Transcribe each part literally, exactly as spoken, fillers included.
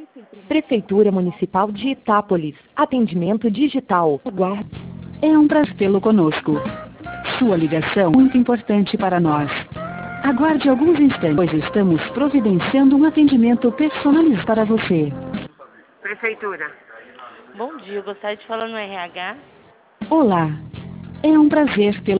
Prefeitura Municipal de Itápolis. Atendimento digital. Aguarde. É um prazer tê-lo conosco. Sua ligação é muito importante para nós. Aguarde alguns instantes, pois estamos providenciando um atendimento personalizado para você. Prefeitura. Bom dia, eu gostaria de falar no R H. Olá. É um prazer tê-lo.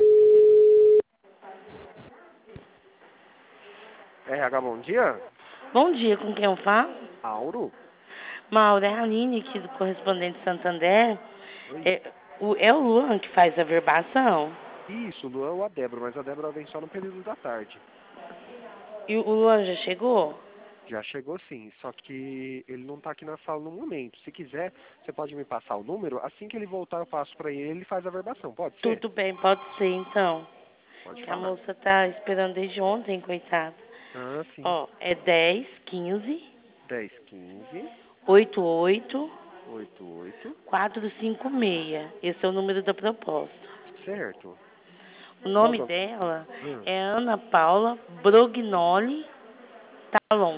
R H, bom dia. Bom dia, com quem eu falo? Mauro? Mauro, é a Aline aqui do Correspondente Santander. Oi. É o, é o Luan que faz a verbação. Isso, o Luan ou a Débora, mas a Débora vem só no período da tarde. E o Luan já chegou? Já chegou sim, só que ele não tá aqui na sala no momento. Se quiser, você pode me passar o número. Assim que ele voltar, eu passo pra ele e ele faz a verbação, pode ser? Tudo bem, pode ser então. Pode A falar. moça tá esperando desde ontem, coitada. Ah, sim. Ó, é dez, quinze, dez, quinze, oitenta e oito, oitenta e oito. quatrocentos e cinquenta e seis. Esse é o número da proposta. Certo. O nome Qual que é? dela Hum. é Ana Paula Brognoli Talon.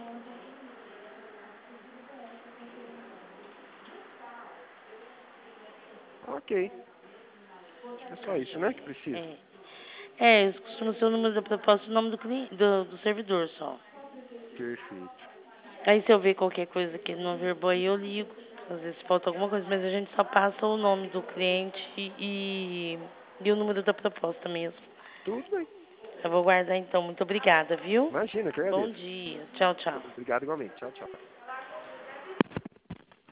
Ok. É só isso, né, que precisa? É, é costuma ser o número da proposta e o nome do, cliente, do, do servidor só. Perfeito. Aí se eu ver qualquer coisa que ele não verbou aí, eu ligo. Às vezes falta alguma coisa, mas a gente só passa o nome do cliente e, e o número da proposta mesmo. Tudo bem. Eu vou guardar então. Muito obrigada, viu? Imagina, que Bom agradeço. dia. Tchau, tchau. Obrigado igualmente. Tchau, tchau.